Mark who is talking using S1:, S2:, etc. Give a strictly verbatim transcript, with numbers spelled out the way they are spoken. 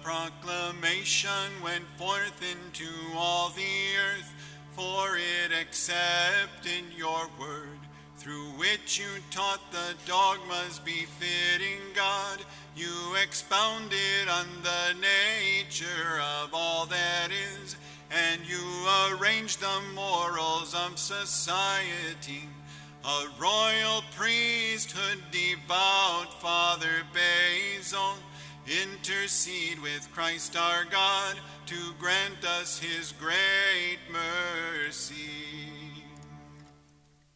S1: proclamation went forth into all the earth, for it accepted your word, through which you taught the dogmas befitting God. You expounded on the nature of all that is, and you arranged the morals of society. A royal priesthood, devout Father Basil, intercede with Christ our God to grant us his great mercy.